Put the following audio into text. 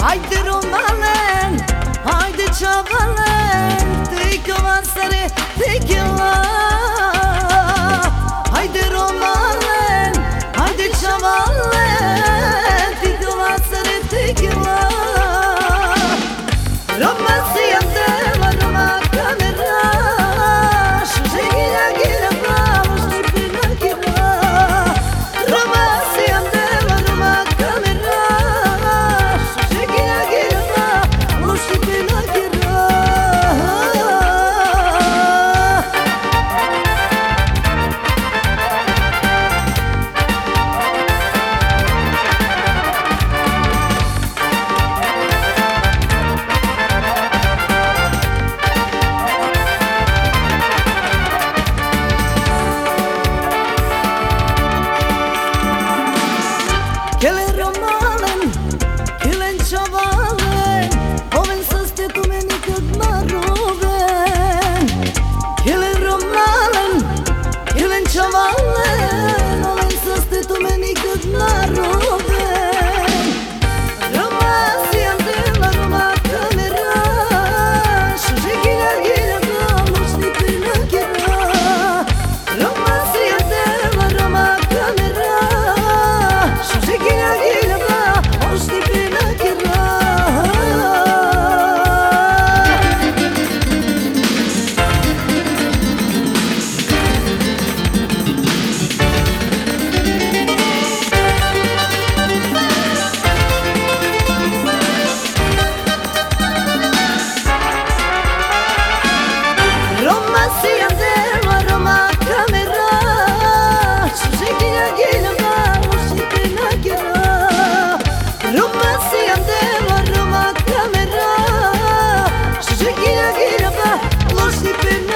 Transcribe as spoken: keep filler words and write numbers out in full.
Haide romalen, haide chavalen, take a vansare, take a Haide romalen, haide chavalen, take a vansare, take a Romansi andeva, Roma camera, Shugina gira bravo, Shugina gira Romansi andeva, Roma camera Kele romalen, kelen chavalen, oven să-ți tu meni cât mă ruben. Kele romalen, kelen chavalen, oven să-ți tu meni cât mă ruben. Romasi andela, Roma camera, și ghina ghina că nu știi până ghina. Romasi andela, Roma camera, și ghina ghina că nu știi până ghina. Romasi andela, Roma camera, și ghina ghina că nu știi până ghina. Romasi andela, Roma camera, și ghina ghina că nu știi până